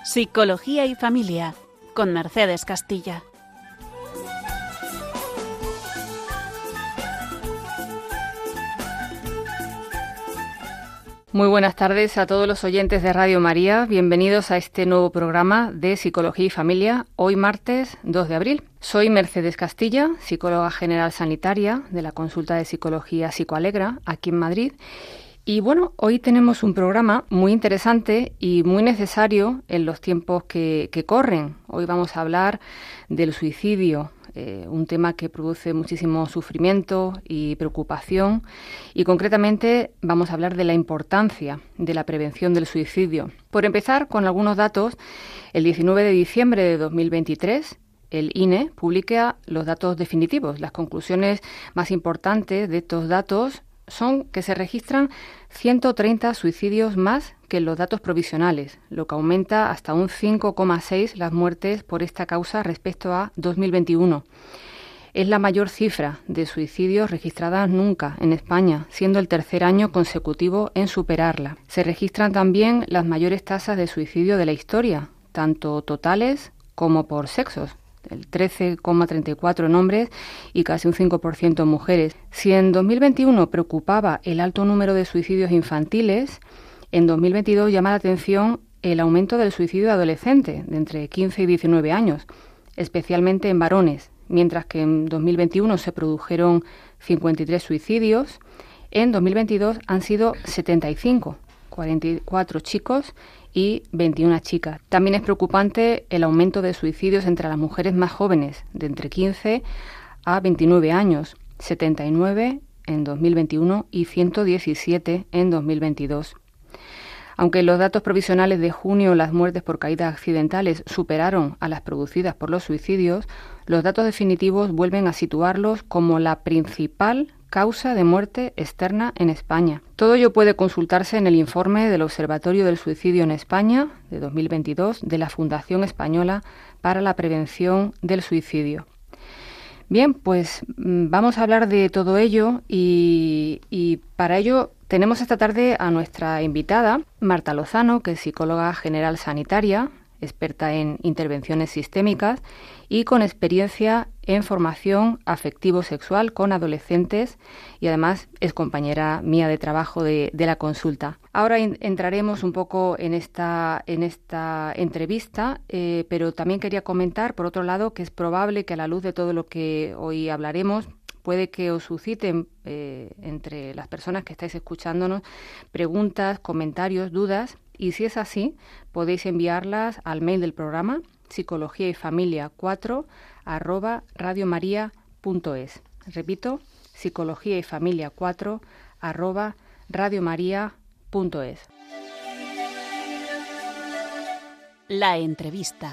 Psicología y Familia, con Mercedes Castilla. Muy buenas tardes a todos los oyentes de Radio María. Bienvenidos a este nuevo programa de Psicología y Familia, hoy martes 2 de abril. Soy Mercedes Castilla, psicóloga general sanitaria de la Consulta de Psicología Psicoalegra, aquí en Madrid. Y bueno, hoy tenemos un programa muy interesante y muy necesario en los tiempos que corren. Hoy vamos a hablar del suicidio, un tema que produce muchísimo sufrimiento y preocupación, y concretamente vamos a hablar de la importancia de la prevención del suicidio. Por empezar con algunos datos, el 19 de diciembre de 2023, el INE publica los datos definitivos. Las conclusiones más importantes de estos datos son que se registran 130 suicidios más que en los datos provisionales, lo que aumenta hasta un 5,6 las muertes por esta causa respecto a 2021. Es la mayor cifra de suicidios registrada nunca en España, siendo el tercer año consecutivo en superarla. Se registran también las mayores tasas de suicidio de la historia, tanto totales como por sexos. El 13,34 en hombres y casi un 5% en mujeres. Si en 2021 preocupaba el alto número de suicidios infantiles, en 2022 llama la atención el aumento del suicidio adolescente de entre 15 y 19 años, especialmente en varones. Mientras que en 2021 se produjeron 53 suicidios, en 2022 han sido 75, 44 chicos y 21 chicas. También es preocupante el aumento de suicidios entre las mujeres más jóvenes, de entre 15 a 29 años, 79 en 2021 y 117 en 2022. Aunque en los datos provisionales de junio las muertes por caídas accidentales superaron a las producidas por los suicidios, los datos definitivos vuelven a situarlos como la principal causa de muerte externa en España. Todo ello puede consultarse en el informe del Observatorio del Suicidio en España de 2022 de la Fundación Española para la Prevención del Suicidio. Bien, pues vamos a hablar de todo ello y para ello tenemos esta tarde a nuestra invitada, Marta Lozano, que es psicóloga general sanitaria, experta en intervenciones sistémicas y con experiencia en formación afectivo-sexual con adolescentes, y además es compañera mía de trabajo de la consulta. Ahora entraremos un poco en esta entrevista, pero también quería comentar, por otro lado, que es probable que a la luz de todo lo que hoy hablaremos, puede que os susciten entre las personas que estáis escuchándonos preguntas, comentarios, dudas, y si es así, podéis enviarlas al mail del programa psicologiayfamilia4@radiomaria.es. Repito, psicologiayfamilia4@radiomaria.es. La entrevista.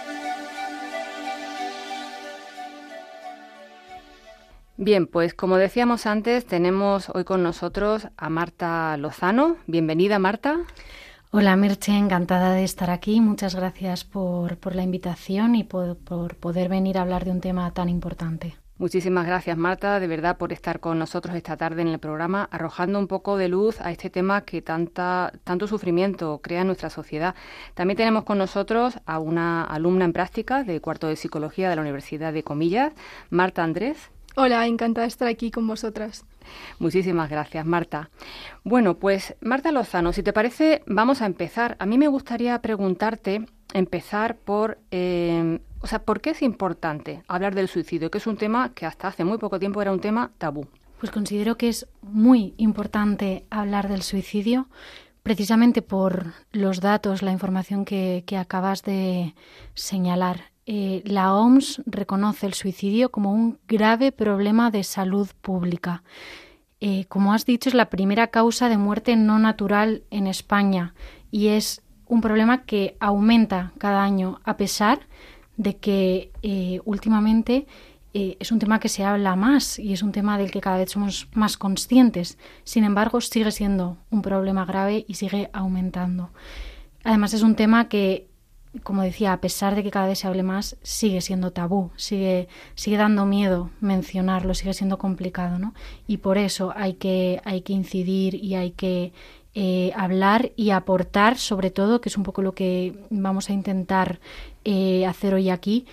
Bien, pues como decíamos antes, tenemos hoy con nosotros a Marta Lozano. Bienvenida, Marta. Hola, Merche, encantada de estar aquí. Muchas gracias por la invitación y por poder venir a hablar de un tema tan importante. Muchísimas gracias, Marta, de verdad, por estar con nosotros esta tarde en el programa, arrojando un poco de luz a este tema que tanto sufrimiento crea en nuestra sociedad. También tenemos con nosotros a una alumna en práctica de cuarto de Psicología de la Universidad de Comillas, Marta Andrés. Hola, encantada de estar aquí con vosotras. Muchísimas gracias, Marta. Bueno, pues Marta Lozano, si te parece, vamos a empezar. A mí me gustaría preguntarte, empezar por, ¿por qué es importante hablar del suicidio? Que es un tema que hasta hace muy poco tiempo era un tema tabú. Pues considero que es muy importante hablar del suicidio, precisamente por los datos, la información que acabas de señalar. La OMS reconoce el suicidio como un grave problema de salud pública. Como has dicho, es la primera causa de muerte no natural en España y es un problema que aumenta cada año, a pesar de que últimamente es un tema que se habla más y es un tema del que cada vez somos más conscientes. Sin embargo, sigue siendo un problema grave y sigue aumentando. Además, es un tema que, como decía, a pesar de que cada vez se hable más, sigue siendo tabú, sigue dando miedo mencionarlo, sigue siendo complicado, ¿no? Y por eso hay que incidir y hay que hablar y aportar, sobre todo, que es un poco lo que vamos a intentar hacer hoy aquí,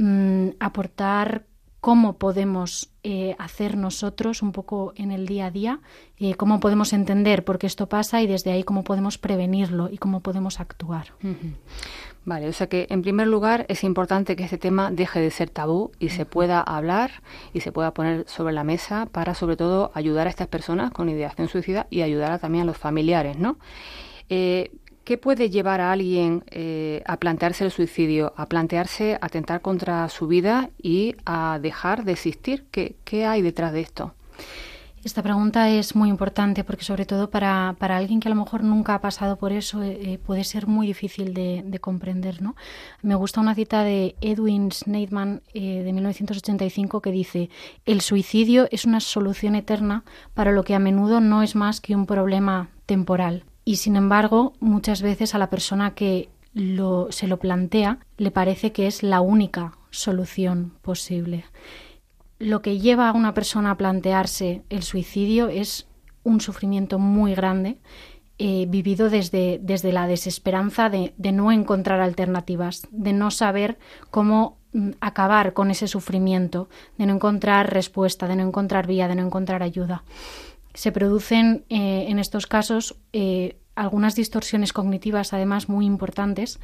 aportar cómo podemos hacer nosotros un poco en el día a día, cómo podemos entender por qué esto pasa y desde ahí cómo podemos prevenirlo y cómo podemos actuar. Uh-huh. Vale, o sea que en primer lugar es importante que este tema deje de ser tabú y se pueda hablar y se pueda poner sobre la mesa para sobre todo ayudar a estas personas con ideación suicida y ayudar también a los familiares, ¿no? ¿Qué puede llevar a alguien a plantearse el suicidio, a plantearse atentar contra su vida y a dejar de existir? ¿Qué hay detrás de esto? Esta pregunta es muy importante porque sobre todo para alguien que a lo mejor nunca ha pasado por eso puede ser muy difícil de comprender, ¿no? Me gusta una cita de Edwin Sneidman de 1985 que dice: el suicidio es una solución eterna para lo que a menudo no es más que un problema temporal. Y sin embargo, muchas veces a la persona que se lo plantea le parece que es la única solución posible. Lo que lleva a una persona a plantearse el suicidio es un sufrimiento muy grande, vivido desde la desesperanza de no encontrar alternativas, de no saber cómo acabar con ese sufrimiento, de no encontrar respuesta, de no encontrar vía, de no encontrar ayuda. Se producen en estos casos algunas distorsiones cognitivas, además muy importantes,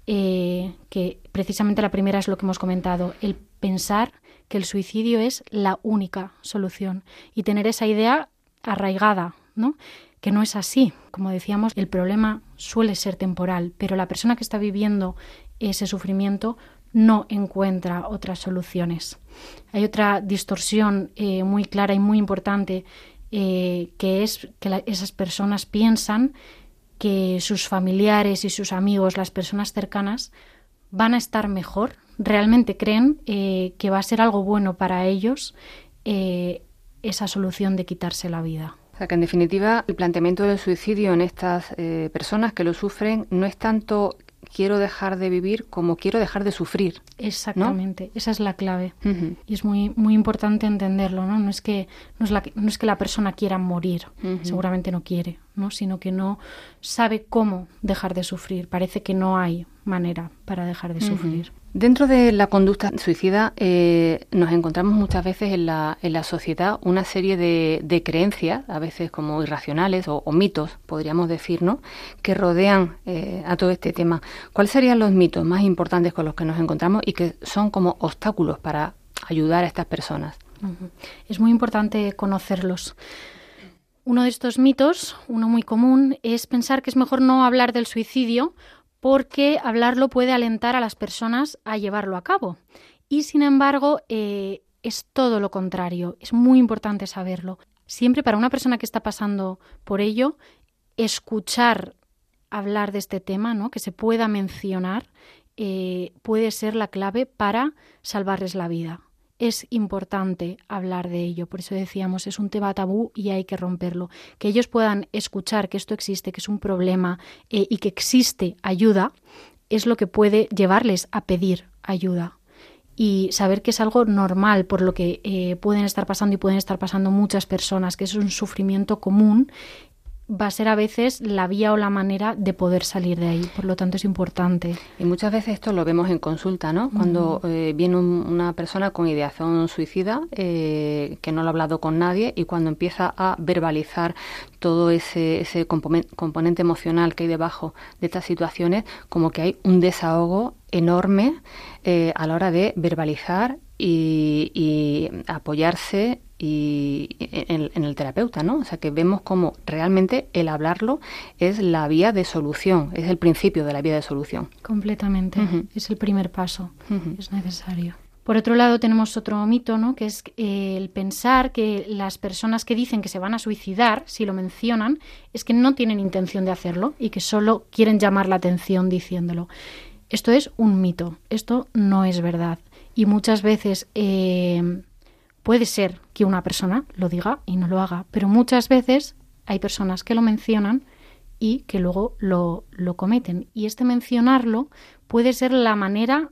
que precisamente la primera es lo que hemos comentado, el pensar que el suicidio es la única solución y tener esa idea arraigada, ¿no? Que no es así. Como decíamos, el problema suele ser temporal, pero la persona que está viviendo ese sufrimiento no encuentra otras soluciones. Hay otra distorsión muy clara y muy importante, que es que esas personas piensan que sus familiares y sus amigos, las personas cercanas, van a estar mejor. Realmente creen que va a ser algo bueno para ellos esa solución de quitarse la vida. O sea que en definitiva el planteamiento del suicidio en estas personas que lo sufren no es tanto quiero dejar de vivir como quiero dejar de sufrir. Exactamente, ¿no? Esa es la clave. Uh-huh. Y es muy, muy importante entenderlo, ¿no? No es que la persona quiera morir, uh-huh. Seguramente no quiere, ¿no? Sino que no sabe cómo dejar de sufrir. Parece que no hay manera para dejar de sufrir. Dentro de la conducta suicida nos encontramos muchas veces en la sociedad una serie de creencias, a veces como irracionales o mitos, podríamos decir, ¿no?, que rodean a todo este tema. ¿Cuáles serían los mitos más importantes con los que nos encontramos y que son como obstáculos para ayudar a estas personas? Uh-huh. Es muy importante conocerlos. Uno de estos mitos, uno muy común, es pensar que es mejor no hablar del suicidio porque hablarlo puede alentar a las personas a llevarlo a cabo. Y, sin embargo, es todo lo contrario. Es muy importante saberlo. Siempre para una persona que está pasando por ello, escuchar hablar de este tema, ¿no?, que se pueda mencionar, puede ser la clave para salvarles la vida. Es importante hablar de ello, por eso decíamos, es un tema tabú y hay que romperlo. Que ellos puedan escuchar que esto existe, que es un problema y que existe ayuda, es lo que puede llevarles a pedir ayuda. Y saber que es algo normal por lo que pueden estar pasando y pueden estar pasando muchas personas, que es un sufrimiento común, va a ser a veces la vía o la manera de poder salir de ahí. Por lo tanto, es importante. Y muchas veces esto lo vemos en consulta, ¿no? Cuando viene una persona con ideación suicida, que no lo ha hablado con nadie, y cuando empieza a verbalizar todo ese componente emocional que hay debajo de estas situaciones, como que hay un desahogo enorme a la hora de verbalizar y apoyarse y en el terapeuta, ¿no? O sea, que vemos como realmente el hablarlo es la vía de solución, es el principio de la vía de solución. Completamente, es el primer paso, es necesario. Por otro lado, tenemos otro mito, ¿no?, que es el pensar que las personas que dicen que se van a suicidar, si lo mencionan, es que no tienen intención de hacerlo y que solo quieren llamar la atención diciéndolo. Esto es un mito, esto no es verdad. Y muchas veces puede ser que una persona lo diga y no lo haga, pero muchas veces hay personas que lo mencionan y que luego lo cometen. Y este mencionarlo puede ser la manera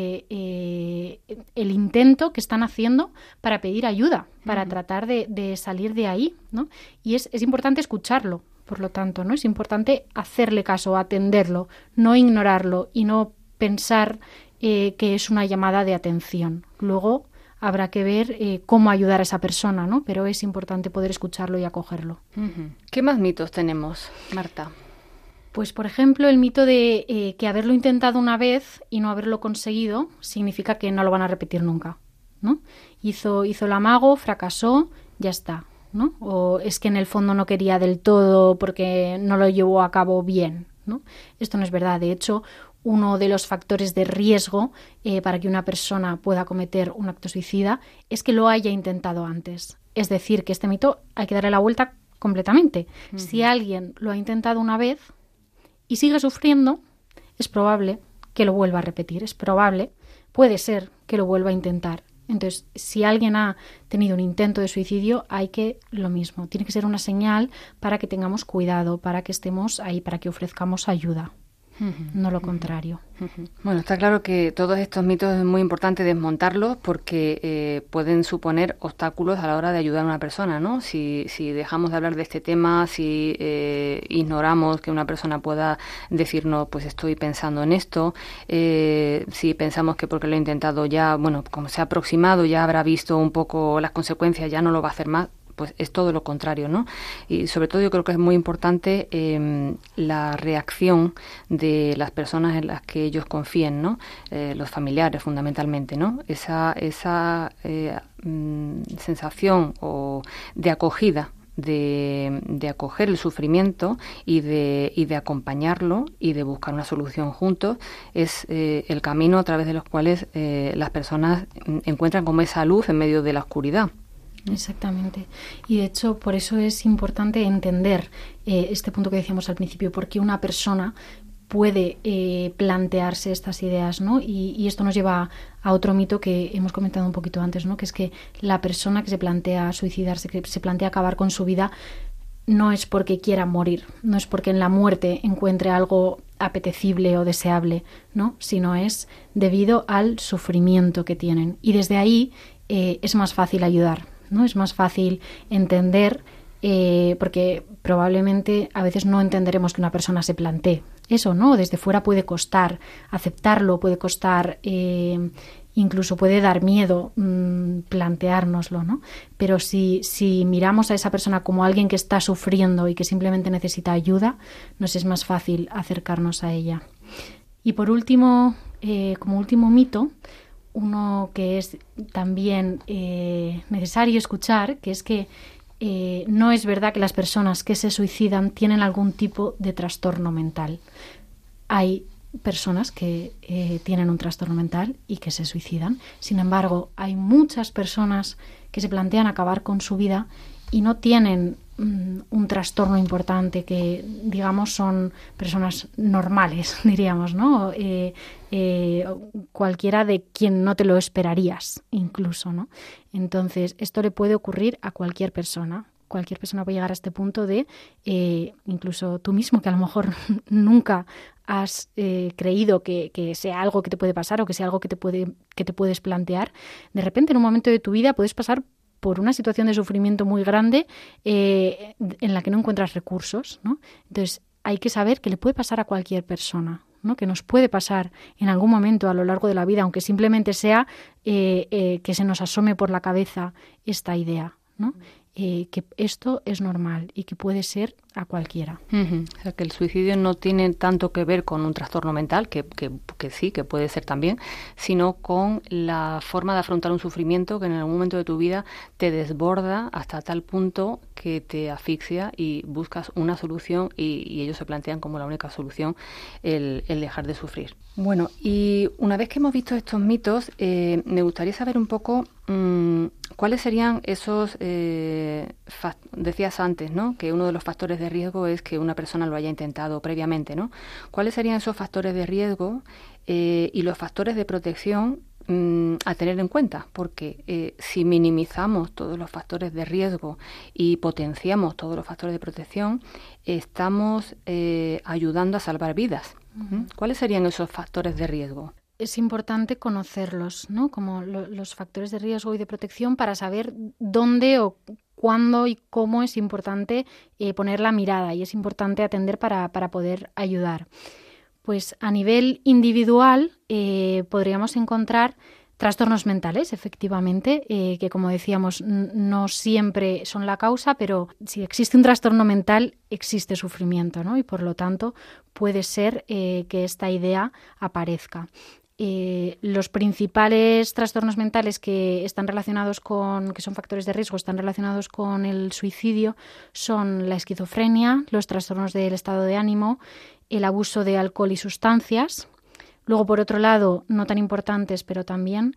de el intento que están haciendo para pedir ayuda, para tratar de salir de ahí, ¿no? Y es importante escucharlo, Por lo tanto, ¿no? Es importante hacerle caso, atenderlo, no ignorarlo y no pensar que es una llamada de atención. Luego habrá que ver cómo ayudar a esa persona, ¿no? Pero es importante poder escucharlo y acogerlo. Uh-huh. ¿Qué más mitos tenemos, Marta? Pues, por ejemplo, el mito de que haberlo intentado una vez y no haberlo conseguido significa que no lo van a repetir nunca, ¿no? Hizo el amago, fracasó, ya está, ¿no? O es que en el fondo no quería del todo porque no lo llevó a cabo bien, ¿no? Esto no es verdad. De hecho, uno de los factores de riesgo para que una persona pueda cometer un acto suicida es que lo haya intentado antes. Es decir, que este mito hay que darle la vuelta completamente. Uh-huh. Si alguien lo ha intentado una vez y sigue sufriendo, es probable que lo vuelva a repetir. Es probable, puede ser que lo vuelva a intentar. Entonces, si alguien ha tenido un intento de suicidio, hay que lo mismo. Tiene que ser una señal para que tengamos cuidado, para que estemos ahí, para que ofrezcamos ayuda. No lo contrario. Bueno, está claro que todos estos mitos es muy importante desmontarlos porque pueden suponer obstáculos a la hora de ayudar a una persona, ¿no? Si dejamos de hablar de este tema, si ignoramos que una persona pueda decirnos, pues estoy pensando en esto, si pensamos que porque lo he intentado ya, bueno, como se ha aproximado, ya habrá visto un poco las consecuencias, ya no lo va a hacer más, pues es todo lo contrario, ¿no? Y sobre todo yo creo que es muy importante la reacción de las personas en las que ellos confíen, ¿no? Los familiares fundamentalmente, ¿no? Esa sensación de acogida, de acoger el sufrimiento y de acompañarlo y de buscar una solución juntos es el camino a través de los cuales las personas encuentran como esa luz en medio de la oscuridad. Exactamente. Y de hecho, por eso es importante entender este punto que decíamos al principio, porque una persona puede plantearse estas ideas, ¿no? Y esto nos lleva a otro mito que hemos comentado un poquito antes, ¿no? Que es que la persona que se plantea suicidarse, que se plantea acabar con su vida, no es porque quiera morir, no es porque en la muerte encuentre algo apetecible o deseable, ¿no? Sino es debido al sufrimiento que tienen. Y desde ahí es más fácil ayudar, ¿no? Es más fácil entender, porque probablemente a veces no entenderemos que una persona se plantee eso, ¿no? Desde fuera puede costar aceptarlo, puede costar, incluso puede dar miedo planteárnoslo, ¿no? Pero si miramos a esa persona como alguien que está sufriendo y que simplemente necesita ayuda, nos es más fácil acercarnos a ella. Y por último, como último mito, uno que es también necesario escuchar, que es que no es verdad que las personas que se suicidan tienen algún tipo de trastorno mental. Hay personas que tienen un trastorno mental y que se suicidan. Sin embargo, hay muchas personas que se plantean acabar con su vida y no tienen un trastorno importante, que digamos son personas normales, diríamos, ¿no? Cualquiera de quien no te lo esperarías, incluso, ¿no? Entonces, esto le puede ocurrir a cualquier persona. Cualquier persona puede llegar a este punto de, incluso tú mismo, que a lo mejor nunca has creído que sea algo que te puede pasar o que sea algo que te puedes plantear, de repente en un momento de tu vida puedes pasar por una situación de sufrimiento muy grande en la que no encuentras recursos, ¿no? Entonces, hay que saber que le puede pasar a cualquier persona, ¿no? Que nos puede pasar en algún momento a lo largo de la vida, aunque simplemente sea que se nos asome por la cabeza esta idea, ¿no? Que esto es normal y que puede ser a cualquiera. Uh-huh. O sea, que el suicidio no tiene tanto que ver con un trastorno mental, que sí, que puede ser también, sino con la forma de afrontar un sufrimiento que en algún momento de tu vida te desborda hasta tal punto que te asfixia y buscas una solución y ellos se plantean como la única solución el dejar de sufrir. Bueno, y una vez que hemos visto estos mitos, me gustaría saber un poco cuáles serían esos, decías antes, ¿no? Que uno de los factores de riesgo es que una persona lo haya intentado previamente, ¿no? ¿Cuáles serían esos factores de riesgo y los factores de protección a tener en cuenta? Porque si minimizamos todos los factores de riesgo y potenciamos todos los factores de protección, estamos ayudando a salvar vidas. Uh-huh. ¿Cuáles serían esos factores de riesgo? Es importante conocerlos, ¿no? Como los factores de riesgo y de protección, para saber dónde o cuándo y cómo es importante poner la mirada y es importante atender para poder ayudar. Pues a nivel individual podríamos encontrar trastornos mentales, efectivamente, que como decíamos no siempre son la causa, pero si existe un trastorno mental existe sufrimiento, ¿no? Y por lo tanto puede ser que esta idea aparezca. Los principales trastornos mentales que están relacionados que son factores de riesgo, están relacionados con el suicidio, son la esquizofrenia, los trastornos del estado de ánimo, el abuso de alcohol y sustancias. Luego, por otro lado, no tan importantes, pero también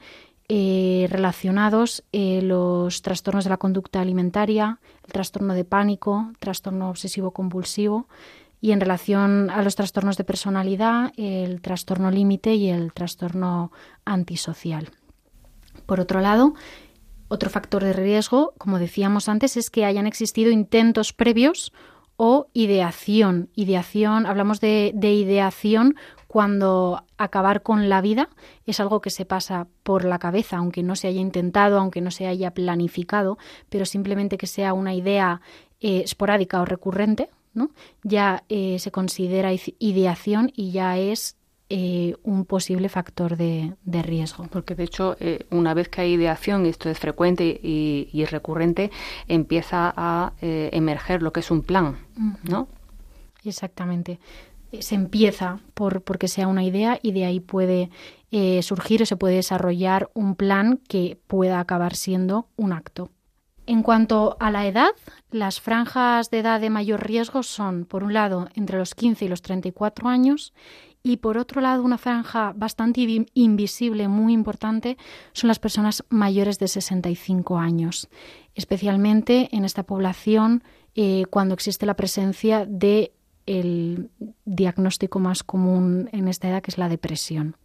relacionados, los trastornos de la conducta alimentaria, el trastorno de pánico, trastorno obsesivo-compulsivo, y en relación a los trastornos de personalidad, el trastorno límite y el trastorno antisocial. Por otro lado, otro factor de riesgo, como decíamos antes, es que hayan existido intentos previos o ideación. Hablamos de ideación cuando acabar con la vida es algo que se pasa por la cabeza, aunque no se haya intentado, aunque no se haya planificado, pero simplemente que sea una idea esporádica o recurrente, ¿no? Ya se considera ideación y ya es un posible factor de riesgo. Porque de hecho, una vez que hay ideación, y esto es frecuente y recurrente, empieza a emerger lo que es un plan, ¿no? Exactamente. Se empieza porque sea una idea y de ahí puede surgir o se puede desarrollar un plan que pueda acabar siendo un acto. En cuanto a la edad, las franjas de edad de mayor riesgo son, por un lado, entre los 15 y los 34 años y, por otro lado, una franja bastante invisible, muy importante, son las personas mayores de 65 años, especialmente en esta población cuando existe la presencia de el diagnóstico más común en esta edad, que es la depresión.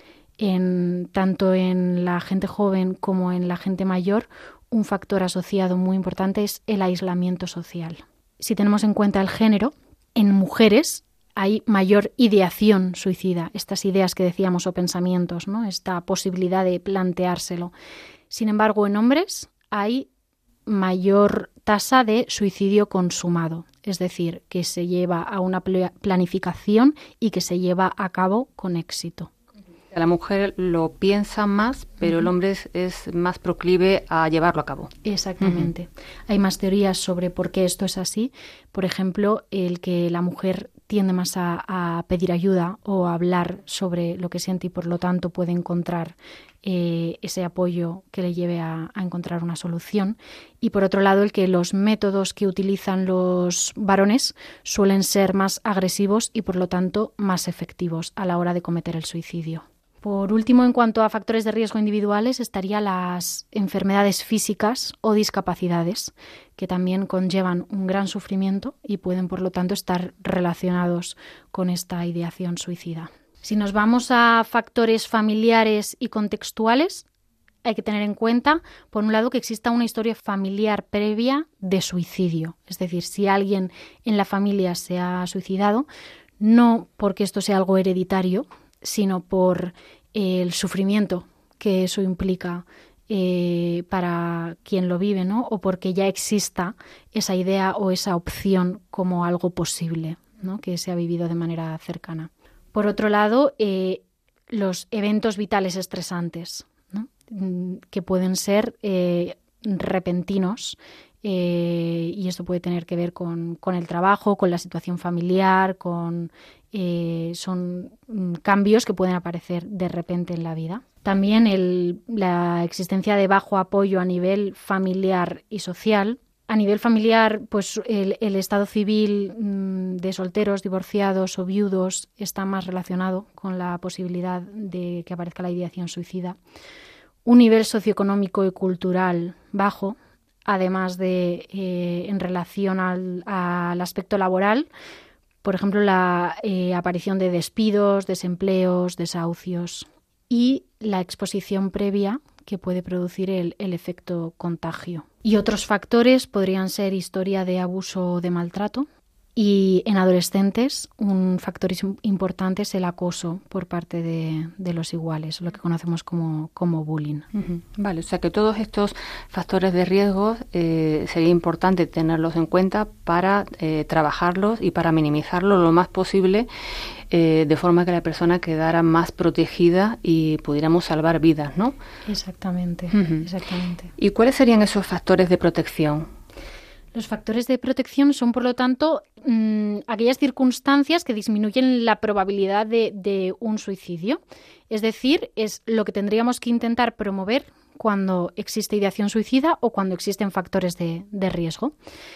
Tanto en la gente joven como en la gente mayor, un factor asociado muy importante es el aislamiento social. Si tenemos en cuenta el género, en mujeres hay mayor ideación suicida, estas ideas que decíamos o pensamientos, ¿no? Esta posibilidad de planteárselo. Sin embargo, en hombres hay mayor tasa de suicidio consumado, es decir, que se lleva a una planificación y que se lleva a cabo con éxito. La mujer lo piensa más, pero el hombre es más proclive a llevarlo a cabo. Exactamente. Hay más teorías sobre por qué esto es así. Por ejemplo, el que la mujer tiende más a pedir ayuda o a hablar sobre lo que siente y por lo tanto puede encontrar ese apoyo que le lleve a encontrar una solución. Y por otro lado, el que los métodos que utilizan los varones suelen ser más agresivos y por lo tanto más efectivos a la hora de cometer el suicidio. Por último, en cuanto a factores de riesgo individuales, estarían las enfermedades físicas o discapacidades, que también conllevan un gran sufrimiento y pueden, por lo tanto, estar relacionados con esta ideación suicida. Si nos vamos a factores familiares y contextuales, hay que tener en cuenta, por un lado, que exista una historia familiar previa de suicidio. Es decir, si alguien en la familia se ha suicidado, no porque esto sea algo hereditario, sino por el sufrimiento que eso implica para quien lo vive, ¿no? O porque ya exista esa idea o esa opción como algo posible, ¿no? Que se ha vivido de manera cercana. Por otro lado, los eventos vitales estresantes, ¿no? Que pueden ser repentinos, y esto puede tener que ver con el trabajo, con la situación familiar, son cambios que pueden aparecer de repente en la vida. También la existencia de bajo apoyo a nivel familiar y social. A nivel familiar, pues el estado civil de solteros, divorciados o viudos está más relacionado con la posibilidad de que aparezca la ideación suicida. Un nivel socioeconómico y cultural bajo, además de en relación al aspecto laboral, por ejemplo, la aparición de despidos, desempleos, desahucios y la exposición previa que puede producir el efecto contagio. Y otros factores podrían ser historia de abuso o de maltrato, Y en adolescentes un factor importante es el acoso por parte de los iguales, lo que conocemos como bullying. Uh-huh. Vale, o sea que todos estos factores de riesgo sería importante tenerlos en cuenta para trabajarlos y para minimizarlos lo más posible, de forma que la persona quedara más protegida y pudiéramos salvar vidas, ¿no? Exactamente, uh-huh. Exactamente. ¿Y cuáles serían esos factores de protección? Los factores de protección son, por lo tanto, aquellas circunstancias que disminuyen la probabilidad de un suicidio. Es decir, es lo que tendríamos que intentar promover cuando existe ideación suicida o cuando existen factores de riesgo.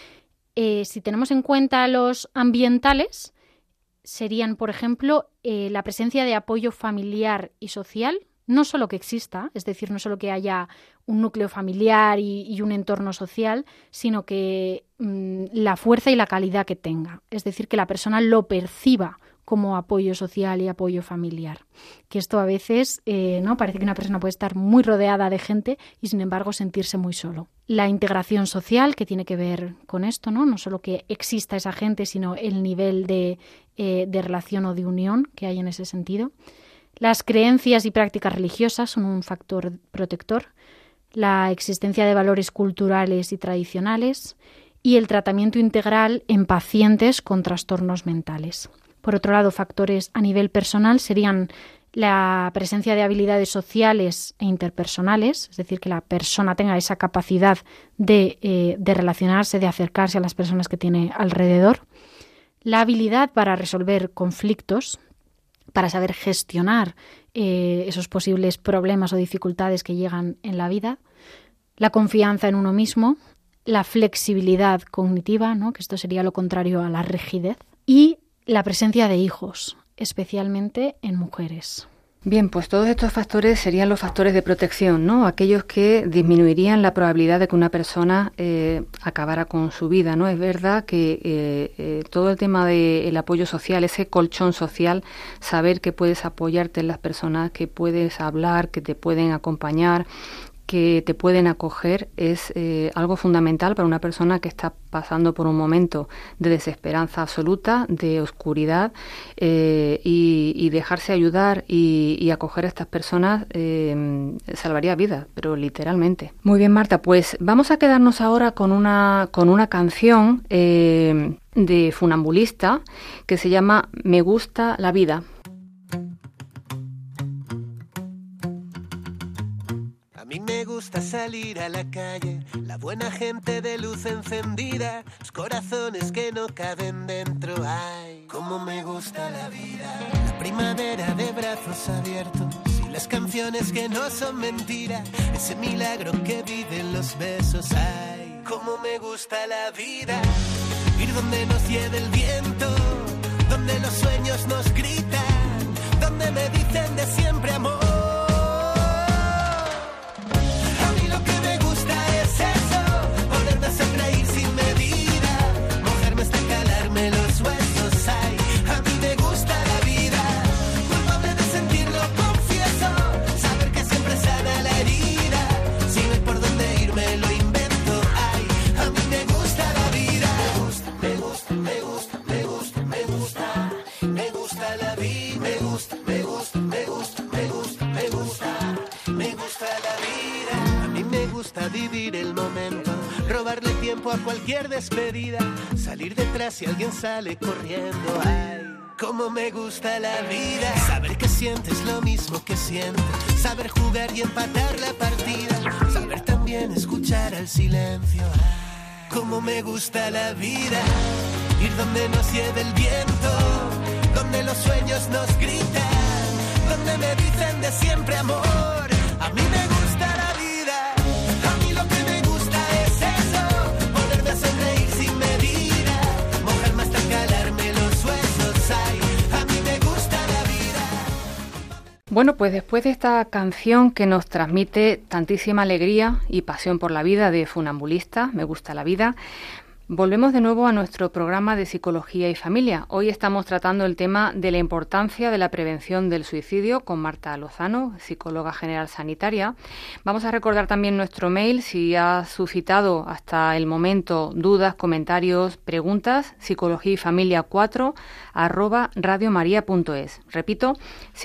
Si tenemos en cuenta los ambientales, serían, por ejemplo, la presencia de apoyo familiar y social, no solo que exista, es decir, no solo que haya un núcleo familiar y un entorno social, sino que la fuerza y la calidad que tenga. Es decir, que la persona lo perciba como apoyo social y apoyo familiar. Que esto a veces, ¿no? Parece que una persona puede estar muy rodeada de gente y, sin embargo, sentirse muy solo. La integración social, que tiene que ver con esto, ¿no? No solo que exista esa gente, sino el nivel de relación o de unión que hay en ese sentido. Las creencias y prácticas religiosas son un factor protector, la existencia de valores culturales y tradicionales y el tratamiento integral en pacientes con trastornos mentales. Por otro lado, factores a nivel personal serían la presencia de habilidades sociales e interpersonales, es decir, que la persona tenga esa capacidad de relacionarse, de acercarse a las personas que tiene alrededor, la habilidad para resolver conflictos, para saber gestionar esos posibles problemas o dificultades que llegan en la vida, la confianza en uno mismo, la flexibilidad cognitiva, ¿no? Que esto sería lo contrario a la rigidez, y la presencia de hijos, especialmente en mujeres. Bien, pues todos estos factores serían los factores de protección, ¿no? Aquellos que disminuirían la probabilidad de que una persona acabara con su vida, ¿no? Es verdad que todo el tema del apoyo social, ese colchón social, saber que puedes apoyarte en las personas, que puedes hablar, que te pueden acompañar, que te pueden acoger, es algo fundamental para una persona que está pasando por un momento de desesperanza absoluta, de oscuridad, y dejarse ayudar y acoger a estas personas salvaría vidas, pero literalmente. Muy bien, Marta, pues vamos a quedarnos ahora con una canción de Funambulista que se llama Me gusta la vida. A mí me gusta salir a la calle, la buena gente de luz encendida, los corazones que no caben dentro. Ay, cómo me gusta la vida, la primavera de brazos abiertos y las canciones que no son mentira, ese milagro que viven los besos. Ay, cómo me gusta la vida, ir donde nos lleve el viento, donde los sueños nos gritan, donde me dicen de siempre amor. Sonreír sin medida, mojarme hasta calarme los huesos. Ay, a mí me gusta la vida, culpable de sentirlo, confieso, saber que siempre sana la herida, si no hay por dónde ir me lo invento. Ay, a mí me gusta la vida, me gusta, me gusta, me gusta, me gusta, me gusta la vida, me gusta, me gusta, me gusta, me gusta, me gusta, me gusta la vida. A mí me gusta vivir el momento, robarle tiempo a cualquier despedida, salir detrás si alguien sale corriendo. Ay, cómo me gusta la vida, saber que sientes lo mismo que siento, saber jugar y empatar la partida, saber también escuchar al silencio. Ay, cómo me gusta la vida, ir donde nos lleve el viento, donde los sueños nos gritan, donde me dicen de siempre amor. A mí me gusta la vida, a mí lo que me gusta es eso, ponerme a sonreír sin medida, mojarme hasta calarme los huesos. Ay, a mí me gusta la vida. Bueno, pues después de esta canción que nos transmite tantísima alegría y pasión por la vida de Funambulista, Me gusta la vida, Volvemos de nuevo a nuestro programa de Psicología y Familia. Hoy estamos tratando el tema de la importancia de la prevención del suicidio con Marta Lozano, psicóloga general sanitaria. Vamos a recordar también nuestro mail si ha suscitado hasta el momento dudas, comentarios, preguntas, psicologiayfamilia4@radiomaria.es. Repito,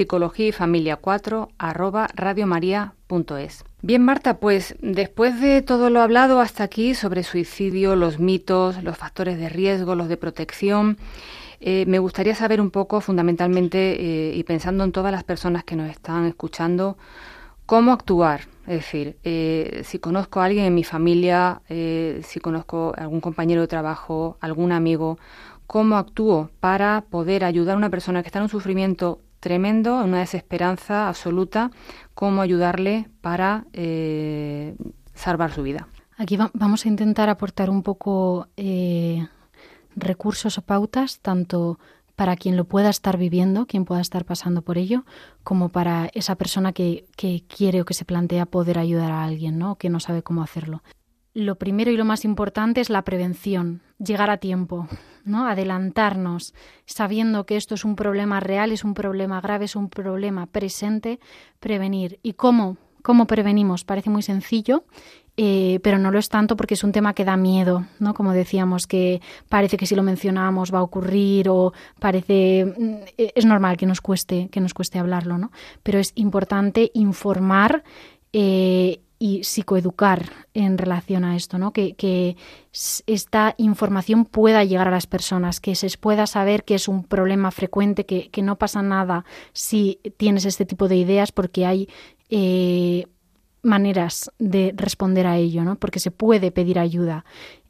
psicologiayfamilia4@radiomaria.es. Bien, Marta, pues después de todo lo hablado hasta aquí sobre suicidio, los mitos, los factores de riesgo, los de protección, me gustaría saber un poco, fundamentalmente, y pensando en todas las personas que nos están escuchando, cómo actuar. Es decir, si conozco a alguien en mi familia, si conozco a algún compañero de trabajo, algún amigo, cómo actúo para poder ayudar a una persona que está en un sufrimiento tremendo, en una desesperanza absoluta, cómo ayudarle para salvar su vida. Aquí vamos a intentar aportar un poco recursos o pautas, tanto para quien lo pueda estar viviendo, quien pueda estar pasando por ello, como para esa persona que quiere o que se plantea poder ayudar a alguien, ¿no? Que no sabe cómo hacerlo. Lo primero y lo más importante es la prevención, llegar a tiempo, ¿no? Adelantarnos, sabiendo que esto es un problema real, es un problema grave, es un problema presente, prevenir. ¿Y cómo prevenimos? Parece muy sencillo, pero no lo es tanto porque es un tema que da miedo, ¿no? Como decíamos, que parece que si lo mencionamos va a ocurrir o es normal que nos cueste hablarlo, ¿no? Pero es importante informar y psicoeducar en relación a esto, ¿no? Que esta información pueda llegar a las personas, que se pueda saber que es un problema frecuente, que no pasa nada si tienes este tipo de ideas, porque hay maneras de responder a ello, ¿no? Porque se puede pedir ayuda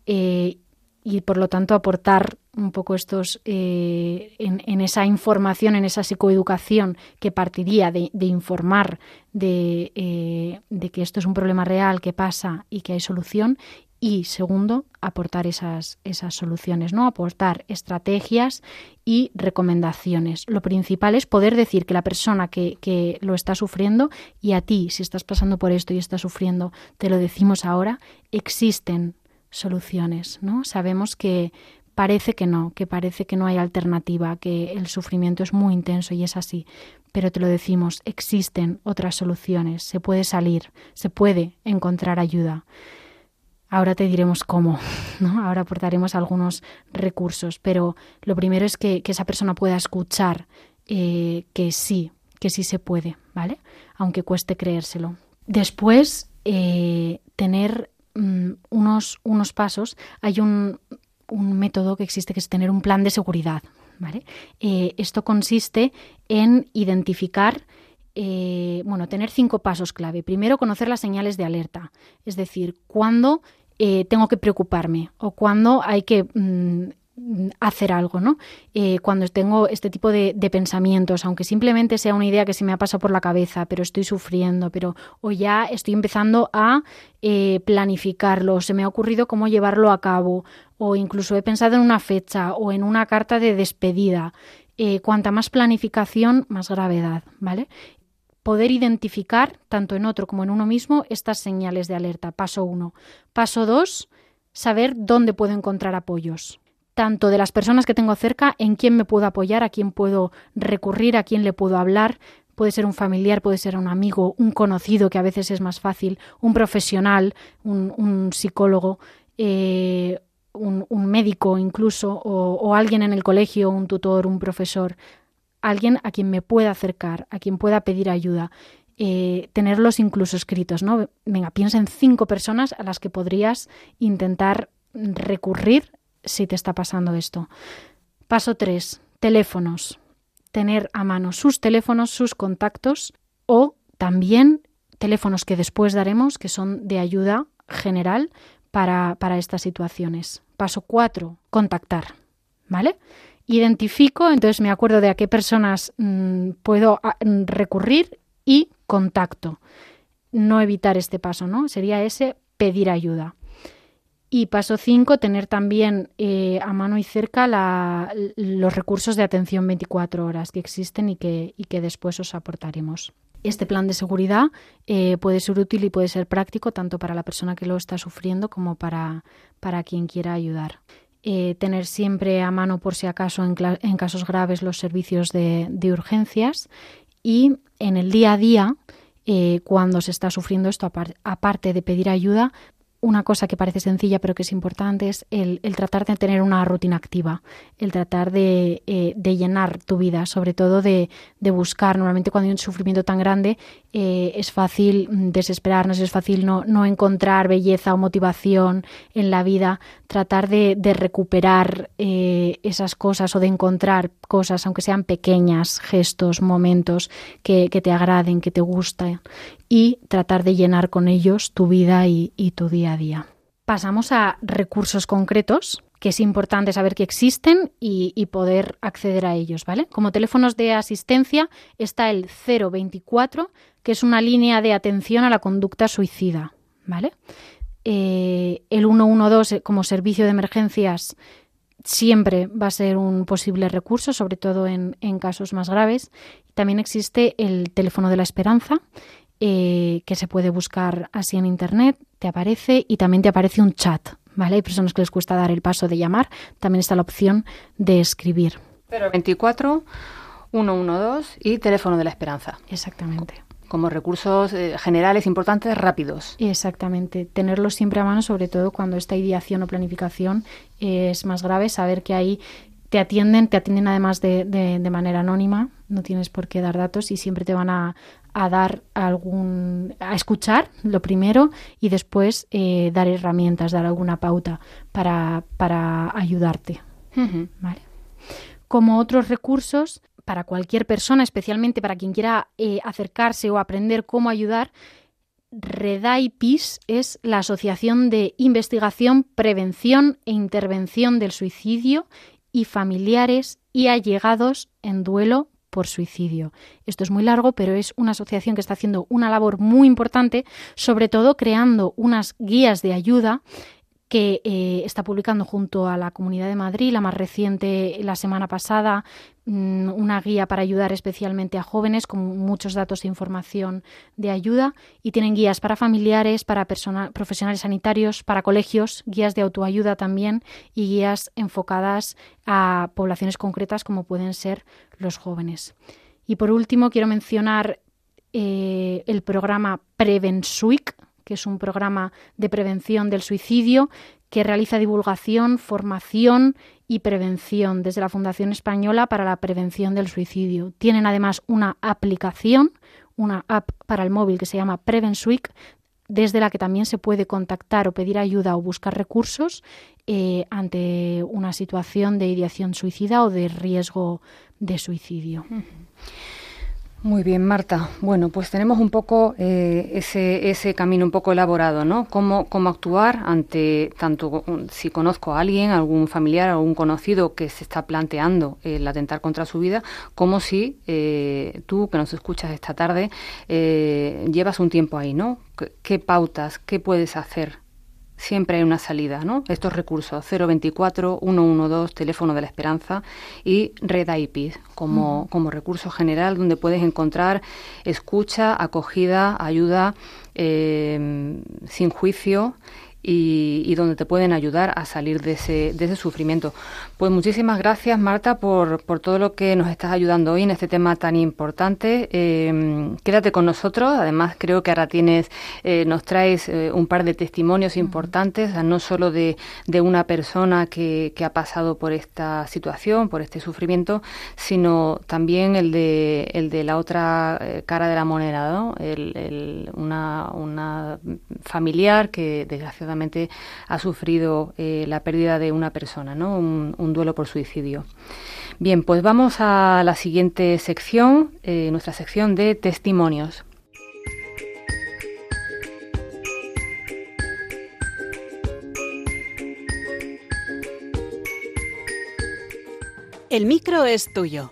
y por lo tanto aportar un poco estos en esa información, en esa psicoeducación que partiría de informar de que esto es un problema real, que pasa y que hay solución. Y segundo, aportar esas soluciones, ¿no? Aportar estrategias y recomendaciones. Lo principal es poder decir que la persona que lo está sufriendo, y a ti, si estás pasando por esto y estás sufriendo, te lo decimos ahora, existen soluciones, ¿no? Sabemos que parece que no hay alternativa, que el sufrimiento es muy intenso y es así, pero te lo decimos, existen otras soluciones, se puede salir, se puede encontrar ayuda. Ahora te diremos cómo, ¿no? Ahora aportaremos algunos recursos, pero lo primero es que esa persona pueda escuchar que sí se puede, ¿vale? Aunque cueste creérselo. Después, tener unos pasos. Hay un método que existe que es tener un plan de seguridad, ¿vale? Esto consiste en identificar tener 5 pasos clave. Primero, conocer las señales de alerta, es decir, cuándo tengo que preocuparme o cuándo hay que hacer algo, ¿no? Cuando tengo este tipo de pensamientos, aunque simplemente sea una idea que se me ha pasado por la cabeza, pero estoy sufriendo, o ya estoy empezando a planificarlo, se me ha ocurrido cómo llevarlo a cabo, o incluso he pensado en una fecha o en una carta de despedida. Cuanta más planificación, más gravedad, ¿vale? Poder identificar, tanto en otro como en uno mismo, estas señales de alerta. Paso 1. Paso 2, saber dónde puedo encontrar apoyos. Tanto de las personas que tengo cerca, en quién me puedo apoyar, a quién puedo recurrir, a quién le puedo hablar. Puede ser un familiar, puede ser un amigo, un conocido, que a veces es más fácil, un profesional, un psicólogo, un médico incluso, o alguien en el colegio, un tutor, un profesor. Alguien a quien me pueda acercar, a quien pueda pedir ayuda, tenerlos incluso escritos, ¿no? Venga, piensa en 5 personas a las que podrías intentar recurrir si te está pasando esto. Paso 3, teléfonos. Tener a mano sus teléfonos, sus contactos, o también teléfonos que después daremos, que son de ayuda general para estas situaciones. Paso 4, contactar, ¿vale? Identifico, entonces me acuerdo de a qué personas puedo recurrir y contacto. No evitar este paso, ¿no? Sería ese pedir ayuda. Y paso 5, tener también a mano y cerca los recursos de atención 24 horas que existen y que después os aportaremos. Este plan de seguridad puede ser útil y puede ser práctico tanto para la persona que lo está sufriendo como para quien quiera ayudar. Tener siempre a mano, por si acaso, en casos graves, los servicios de urgencias, y en el día a día, cuando se está sufriendo esto, aparte de pedir ayuda, una cosa que parece sencilla pero que es importante es el tratar de tener una rutina activa, el tratar de llenar tu vida, sobre todo de buscar. Normalmente cuando hay un sufrimiento tan grande es fácil desesperarnos, es fácil no encontrar belleza o motivación en la vida. Tratar de recuperar esas cosas o de encontrar cosas, aunque sean pequeñas, gestos, momentos que te agraden, que te gusten, y tratar de llenar con ellos tu vida y tu día a día. Pasamos a recursos concretos, que es importante saber que existen y poder acceder a ellos, ¿vale? Como teléfonos de asistencia está el 024, que es una línea de atención a la conducta suicida, ¿vale? El 112 como servicio de emergencias siempre va a ser un posible recurso, sobre todo en casos más graves. También existe el teléfono de la esperanza, que se puede buscar así en internet, te aparece, y también te aparece un chat, ¿vale? Hay personas que les cuesta dar el paso de llamar, también está la opción de escribir. 024, 112 y teléfono de la esperanza. Exactamente. Como recursos generales, importantes, rápidos. Exactamente. Tenerlos siempre a mano, sobre todo cuando esta ideación o planificación es más grave, saber que ahí te atienden además de manera anónima, no tienes por qué dar datos, y siempre te van a dar a escuchar lo primero, y después dar herramientas, dar alguna pauta para ayudarte. Uh-huh. ¿Vale? Como otros recursos, para cualquier persona, especialmente para quien quiera acercarse o aprender cómo ayudar, REDAIPIS es la Asociación de Investigación, Prevención e Intervención del Suicidio y Familiares y Allegados en Duelo por Suicidio. Esto es muy largo, pero es una asociación que está haciendo una labor muy importante, sobre todo creando unas guías de ayuda que está publicando junto a la Comunidad de Madrid, la más reciente la semana pasada, una guía para ayudar especialmente a jóvenes con muchos datos e información de ayuda, y tienen guías para familiares, para profesionales sanitarios, para colegios, guías de autoayuda también, y guías enfocadas a poblaciones concretas como pueden ser los jóvenes. Y por último quiero mencionar el programa Prevensuic, que es un programa de prevención del suicidio que realiza divulgación, formación y prevención desde la Fundación Española para la Prevención del Suicidio. Tienen además una aplicación, una app para el móvil que se llama Prevensuic, desde la que también se puede contactar o pedir ayuda o buscar recursos ante una situación de ideación suicida o de riesgo de suicidio. Muy bien, Marta. Bueno, pues tenemos un poco ese camino un poco elaborado, ¿no? Cómo actuar ante tanto si conozco a alguien, algún familiar, algún conocido que se está planteando el atentar contra su vida, como si tú, que nos escuchas esta tarde, llevas un tiempo ahí, ¿no? ¿Qué pautas, qué puedes hacer? Siempre hay una salida, ¿no? Estos recursos, 024, 112, teléfono de la esperanza, y REDAIPIS como recurso general donde puedes encontrar escucha, acogida, ayuda sin juicio, y donde te pueden ayudar a salir de ese sufrimiento. Pues muchísimas gracias, Marta, por todo lo que nos estás ayudando hoy en este tema tan importante. Quédate con nosotros. Además, creo que ahora nos traes un par de testimonios importantes, no solo de una persona que ha pasado por esta situación, por este sufrimiento, sino también el de la otra cara de la moneda, ¿no? Una familiar que desgraciadamente ha sufrido la pérdida de una persona, ¿no? Un duelo por suicidio. Bien, pues vamos a la siguiente sección, nuestra sección de testimonios. El micro es tuyo.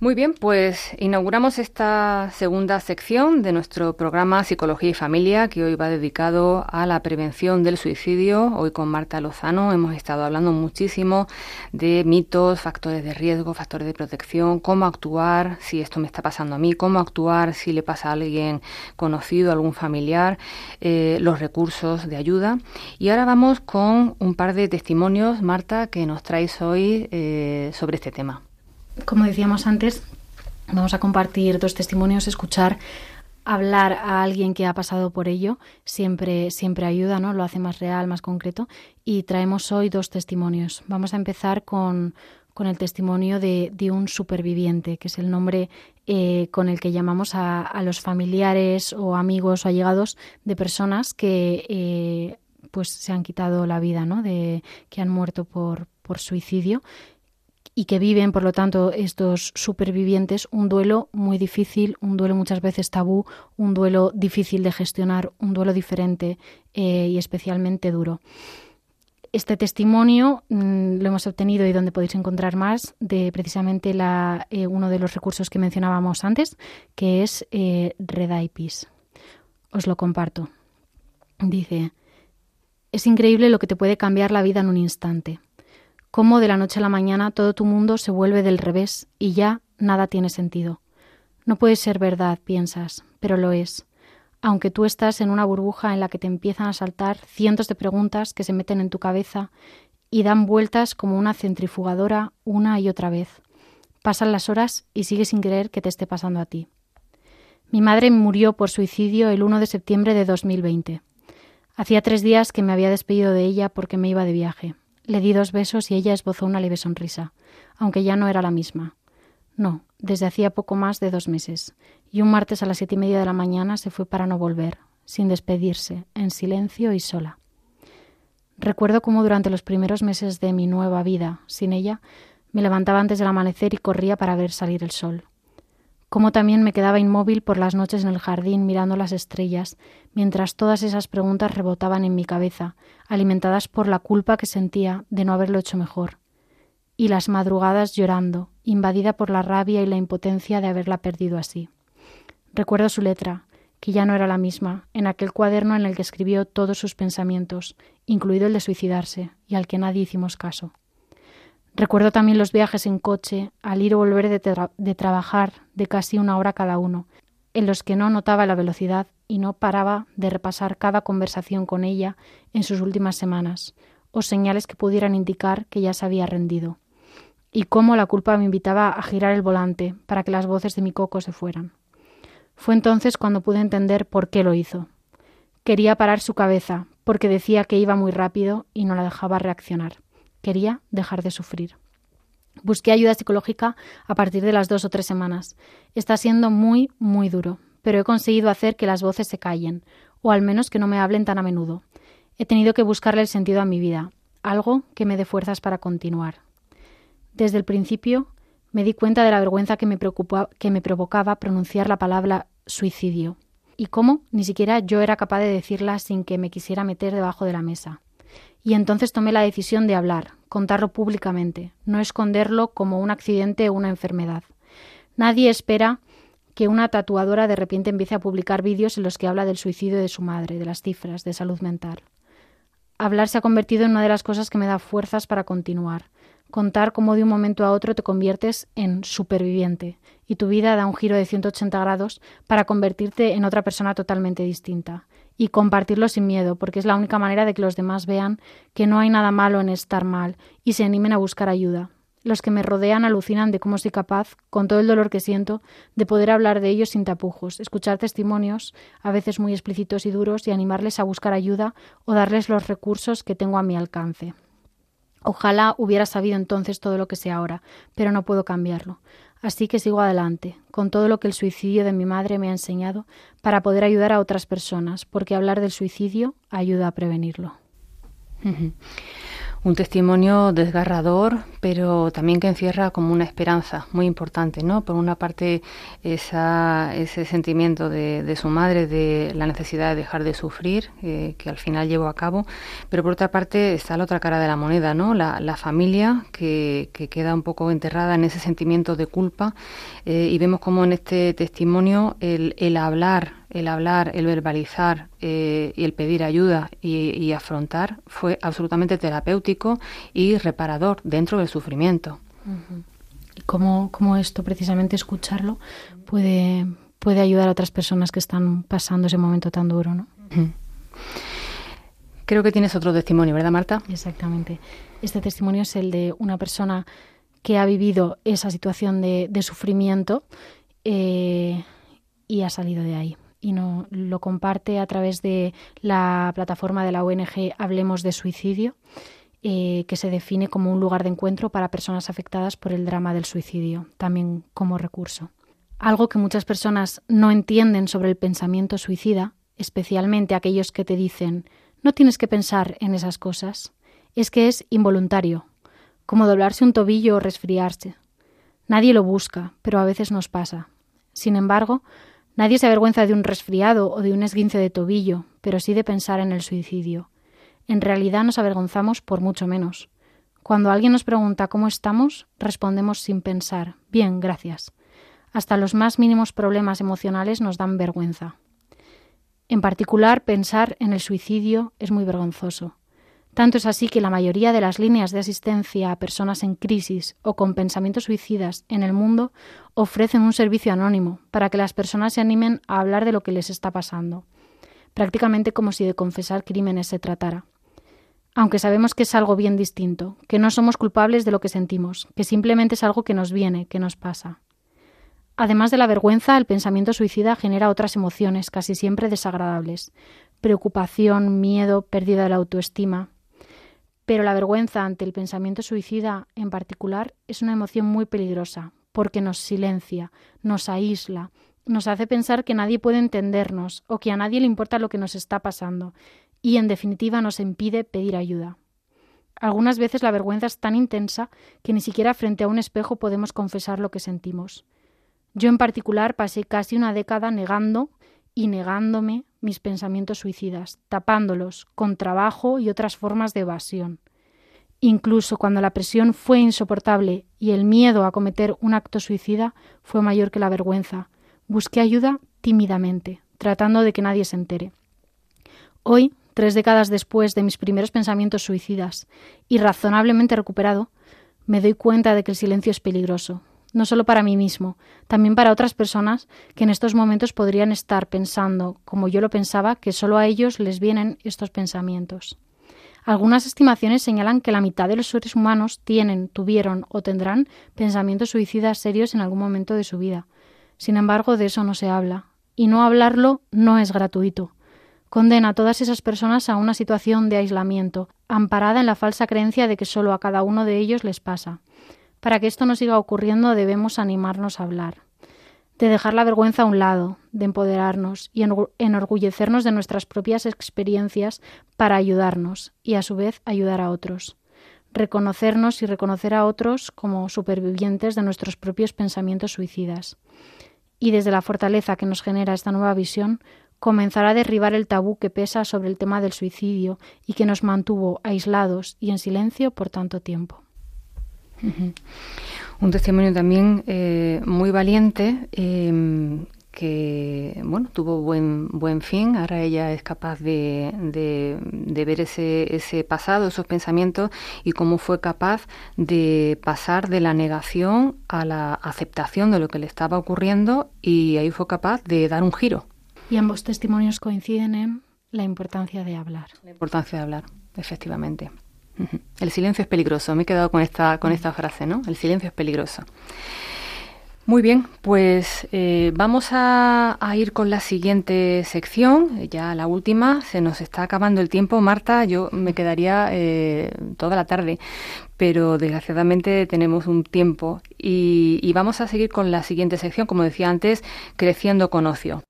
Muy bien, pues inauguramos esta segunda sección de nuestro programa Psicología y Familia, que hoy va dedicado a la prevención del suicidio. Hoy con Marta Lozano hemos estado hablando muchísimo de mitos, factores de riesgo, factores de protección, cómo actuar si esto me está pasando a mí, cómo actuar si le pasa a alguien conocido, a algún familiar, los recursos de ayuda. Y ahora vamos con un par de testimonios, Marta, que nos traes hoy sobre este tema. Como decíamos antes, vamos a compartir 2 testimonios, escuchar, hablar a alguien que ha pasado por ello, siempre ayuda, ¿no? Lo hace más real, más concreto. Y traemos hoy 2 testimonios. Vamos a empezar con el testimonio de un superviviente, que es el nombre con el que llamamos a los familiares o amigos o allegados de personas que pues se han quitado la vida, ¿no? Que han muerto por suicidio. Y que viven, por lo tanto, estos supervivientes, un duelo muy difícil, un duelo muchas veces tabú, un duelo difícil de gestionar, un duelo diferente y especialmente duro. Este testimonio lo hemos obtenido, y donde podéis encontrar más, de precisamente uno de los recursos que mencionábamos antes, que es Red Peace. Os lo comparto. Dice: es increíble lo que te puede cambiar la vida en un instante. Cómo de la noche a la mañana todo tu mundo se vuelve del revés y ya nada tiene sentido. No puede ser verdad, piensas, pero lo es. Aunque tú estás en una burbuja en la que te empiezan a saltar cientos de preguntas que se meten en tu cabeza y dan vueltas como una centrifugadora una y otra vez. Pasan las horas y sigues sin creer que te esté pasando a ti. Mi madre murió por suicidio el 1 de septiembre de 2020. Hacía 3 días que me había despedido de ella porque me iba de viaje. Le di 2 besos y ella esbozó una leve sonrisa, aunque ya no era la misma. No, desde hacía poco más de 2 meses. Y un martes a las 7:30 de la mañana se fue para no volver, sin despedirse, en silencio y sola. Recuerdo cómo durante los primeros meses de mi nueva vida, sin ella, me levantaba antes del amanecer y corría para ver salir el sol. Cómo también me quedaba inmóvil por las noches en el jardín mirando las estrellas, mientras todas esas preguntas rebotaban en mi cabeza, alimentadas por la culpa que sentía de no haberlo hecho mejor. Y las madrugadas llorando, invadida por la rabia y la impotencia de haberla perdido así. Recuerdo su letra, que ya no era la misma, en aquel cuaderno en el que escribió todos sus pensamientos, incluido el de suicidarse, y al que nadie hicimos caso. Recuerdo también los viajes en coche, al ir o volver de trabajar de casi 1 hora cada uno, en los que no notaba la velocidad y no paraba de repasar cada conversación con ella en sus últimas semanas, o señales que pudieran indicar que ya se había rendido. Y cómo la culpa me invitaba a girar el volante para que las voces de mi coco se fueran. Fue entonces cuando pude entender por qué lo hizo. Quería parar su cabeza, porque decía que iba muy rápido y no la dejaba reaccionar. Quería dejar de sufrir. Busqué ayuda psicológica a partir de las 2 o 3 semanas. Está siendo muy, muy duro, pero he conseguido hacer que las voces se callen, o al menos que no me hablen tan a menudo. He tenido que buscarle el sentido a mi vida, algo que me dé fuerzas para continuar. Desde el principio me di cuenta de la vergüenza que me provocaba pronunciar la palabra suicidio, y cómo ni siquiera yo era capaz de decirla sin que me quisiera meter debajo de la mesa. Y entonces tomé la decisión de hablar, contarlo públicamente, no esconderlo como un accidente o una enfermedad. Nadie espera que una tatuadora de repente empiece a publicar vídeos en los que habla del suicidio de su madre, de las cifras, de salud mental. Hablar se ha convertido en una de las cosas que me da fuerzas para continuar. Contar cómo de un momento a otro te conviertes en superviviente y tu vida da un giro de 180 grados para convertirte en otra persona totalmente distinta. Y compartirlo sin miedo, porque es la única manera de que los demás vean que no hay nada malo en estar mal y se animen a buscar ayuda. Los que me rodean alucinan de cómo soy capaz, con todo el dolor que siento, de poder hablar de ellos sin tapujos, escuchar testimonios, a veces muy explícitos y duros, y animarles a buscar ayuda o darles los recursos que tengo a mi alcance. Ojalá hubiera sabido entonces todo lo que sé ahora, pero no puedo cambiarlo. Así que sigo adelante, con todo lo que el suicidio de mi madre me ha enseñado, para poder ayudar a otras personas, porque hablar del suicidio ayuda a prevenirlo. Un testimonio desgarrador, pero también que encierra como una esperanza muy importante, ¿no? Por una parte, ese sentimiento de su madre, de la necesidad de dejar de sufrir, que al final llevó a cabo, pero por otra parte está la otra cara de la moneda, ¿no? La familia que queda un poco enterrada en ese sentimiento de culpa, y vemos como en este testimonio el hablar, el verbalizar y el pedir ayuda y afrontar fue absolutamente terapéutico y reparador dentro del sufrimiento. Y cómo esto, precisamente escucharlo, puede ayudar a otras personas que están pasando ese momento tan duro, ¿no? Creo que tienes otro testimonio, ¿verdad, Marta? Exactamente. Este testimonio es el de una persona que ha vivido esa situación de sufrimiento y ha salido de ahí. Y no lo comparte a través de la plataforma de la ONG Hablemos de Suicidio, que se define como un lugar de encuentro para personas afectadas por el drama del suicidio, también como recurso. Algo que muchas personas no entienden sobre el pensamiento suicida, especialmente aquellos que te dicen «no tienes que pensar en esas cosas», es que es involuntario, como doblarse un tobillo o resfriarse. Nadie lo busca, pero a veces nos pasa. Sin embargo, nadie se avergüenza de un resfriado o de un esguince de tobillo, pero sí de pensar en el suicidio. En realidad nos avergonzamos por mucho menos. Cuando alguien nos pregunta cómo estamos, respondemos sin pensar, bien, gracias. Hasta los más mínimos problemas emocionales nos dan vergüenza. En particular, pensar en el suicidio es muy vergonzoso. Tanto es así que la mayoría de las líneas de asistencia a personas en crisis o con pensamientos suicidas en el mundo ofrecen un servicio anónimo para que las personas se animen a hablar de lo que les está pasando, prácticamente como si de confesar crímenes se tratara. Aunque sabemos que es algo bien distinto, que no somos culpables de lo que sentimos, que simplemente es algo que nos viene, que nos pasa. Además de la vergüenza, el pensamiento suicida genera otras emociones, casi siempre desagradables: preocupación, miedo, pérdida de la autoestima. Pero la vergüenza ante el pensamiento suicida en particular es una emoción muy peligrosa, porque nos silencia, nos aísla, nos hace pensar que nadie puede entendernos o que a nadie le importa lo que nos está pasando y, en definitiva, nos impide pedir ayuda. Algunas veces la vergüenza es tan intensa que ni siquiera frente a un espejo podemos confesar lo que sentimos. Yo en particular pasé casi una década negando y negándome mis pensamientos suicidas, tapándolos con trabajo y otras formas de evasión. Incluso cuando la presión fue insoportable y el miedo a cometer un acto suicida fue mayor que la vergüenza, busqué ayuda tímidamente, tratando de que nadie se entere. Hoy, 3 décadas después de mis primeros pensamientos suicidas y razonablemente recuperado, me doy cuenta de que el silencio es peligroso. No solo para mí mismo, también para otras personas que en estos momentos podrían estar pensando, como yo lo pensaba, que solo a ellos les vienen estos pensamientos. Algunas estimaciones señalan que la mitad de los seres humanos tuvieron o tendrán pensamientos suicidas serios en algún momento de su vida. Sin embargo, de eso no se habla. Y no hablarlo no es gratuito. Condena a todas esas personas a una situación de aislamiento, amparada en la falsa creencia de que solo a cada uno de ellos les pasa. Para que esto no siga ocurriendo debemos animarnos a hablar, de dejar la vergüenza a un lado, de empoderarnos y enorgullecernos de nuestras propias experiencias para ayudarnos y a su vez ayudar a otros. Reconocernos y reconocer a otros como supervivientes de nuestros propios pensamientos suicidas. Y desde la fortaleza que nos genera esta nueva visión, comenzar a derribar el tabú que pesa sobre el tema del suicidio y que nos mantuvo aislados y en silencio por tanto tiempo. Un testimonio también muy valiente, que tuvo buen fin. Ahora ella es capaz de ver ese pasado, esos pensamientos, y cómo fue capaz de pasar de la negación a la aceptación de lo que le estaba ocurriendo, y ahí fue capaz de dar un giro. Y ambos testimonios coinciden en la importancia de hablar. La importancia de hablar, efectivamente. El silencio es peligroso. Me he quedado con esta frase, ¿no? El silencio es peligroso. Muy bien, pues vamos a ir con la siguiente sección, ya la última. Se nos está acabando el tiempo, Marta. Yo me quedaría toda la tarde, pero desgraciadamente tenemos un tiempo y vamos a seguir con la siguiente sección, como decía antes, Creciendo con Ocio.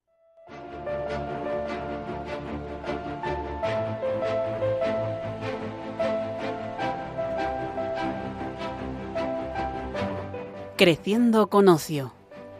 Creciendo con ocio.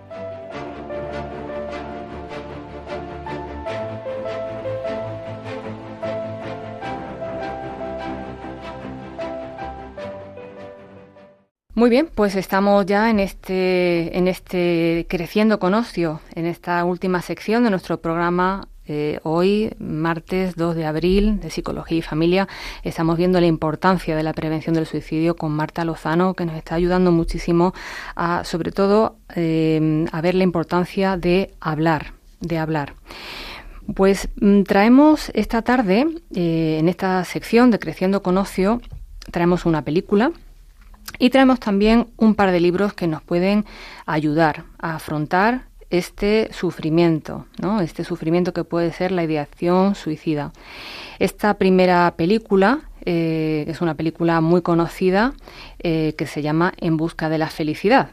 Muy bien, pues estamos ya en este Creciendo con ocio, en esta última sección de nuestro programa. Hoy, martes 2 de abril, de Psicología y Familia, estamos viendo la importancia de la prevención del suicidio con Marta Lozano, que nos está ayudando muchísimo a, sobre todo, a ver la importancia de hablar. Pues traemos esta tarde, en esta sección de Creciendo con ocio, traemos una película y traemos también un par de libros que nos pueden ayudar a afrontar este sufrimiento, ¿no? Este sufrimiento que puede ser la ideación suicida. Esta primera película, es una película muy conocida, que se llama En busca de la felicidad.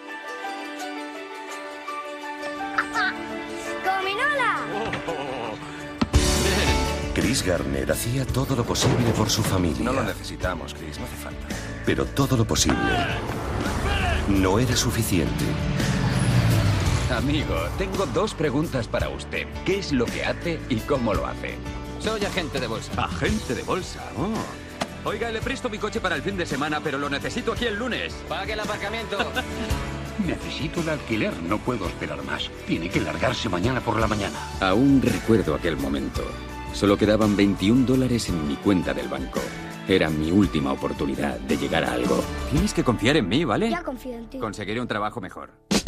Chris Garner hacía todo lo posible por su familia. No lo necesitamos, Chris, no hace falta. Pero todo lo posible no era suficiente. Amigo, tengo 2 preguntas para usted. ¿Qué es lo que hace y cómo lo hace? Soy agente de bolsa. ¿Agente de bolsa? Oh. Oiga, le presto mi coche para el fin de semana, pero lo necesito aquí el lunes. Pague el aparcamiento. Necesito el alquiler, no puedo esperar más. Tiene que largarse mañana por la mañana. Aún recuerdo aquel momento. Solo quedaban $21 en mi cuenta del banco. Era mi última oportunidad de llegar a algo. Tienes que confiar en mí, ¿vale? Ya confío en ti. Conseguiré un trabajo mejor.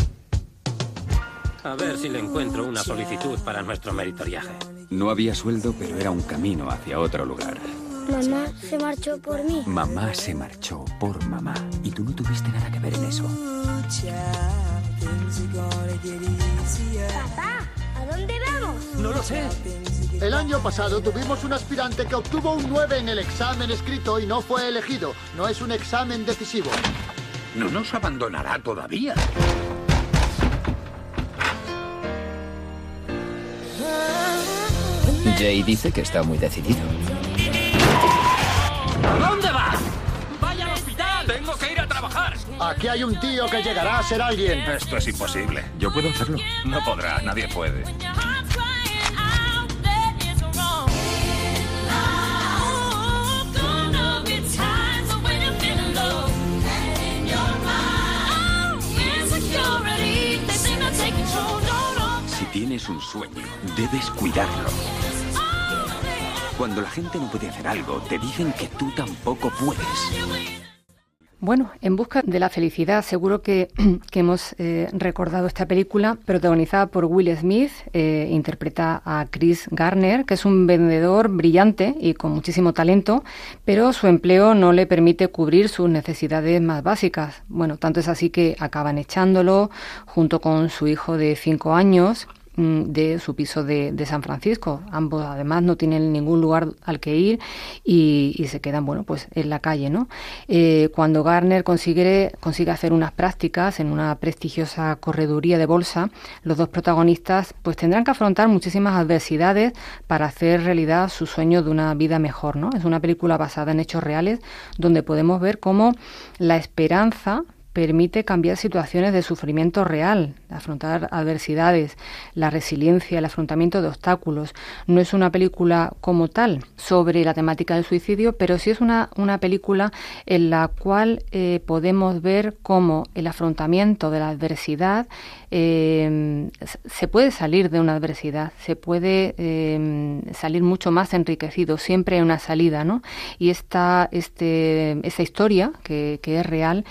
A ver si le encuentro una solicitud para nuestro meritoriaje. No había sueldo, pero era un camino hacia otro lugar. Mamá se marchó por mí. Mamá se marchó por mamá. Y tú no tuviste nada que ver en eso. Papá, ¿a dónde vamos? No lo sé. El año pasado tuvimos un aspirante que obtuvo un 9 en el examen escrito y no fue elegido. No es un examen decisivo. No nos abandonará todavía. Jay dice que está muy decidido. ¿A dónde vas? ¡Vaya al hospital! ¡Tengo que ir a trabajar! Aquí hay un tío que llegará a ser alguien. Esto es imposible. ¿Yo puedo hacerlo? No podrá, nadie puede. Si tienes un sueño, debes cuidarlo. Cuando la gente no puede hacer algo, te dicen que tú tampoco puedes. Bueno, En busca de la felicidad, seguro que hemos recordado esta película protagonizada por Will Smith, interpreta a Chris Garner, que es un vendedor brillante y con muchísimo talento, pero su empleo no le permite cubrir sus necesidades más básicas. Bueno, tanto es así que acaban echándolo junto con su hijo de 5 años de su piso de San Francisco. Ambos además no tienen ningún lugar al que ir y se quedan, bueno, pues en la calle, ¿no? Cuando Garner consigue hacer unas prácticas en una prestigiosa correduría de bolsa, los 2 protagonistas pues tendrán que afrontar muchísimas adversidades para hacer realidad su sueño de una vida mejor, ¿no? Es una película basada en hechos reales donde podemos ver cómo la esperanza permite cambiar situaciones de sufrimiento real, afrontar adversidades, la resiliencia, el afrontamiento de obstáculos. No es una película como tal sobre la temática del suicidio, pero sí es una película en la cual podemos ver cómo el afrontamiento de la adversidad se puede salir de una adversidad, se puede salir mucho más enriquecido, siempre hay una salida, ¿no? Y esta historia, que es real,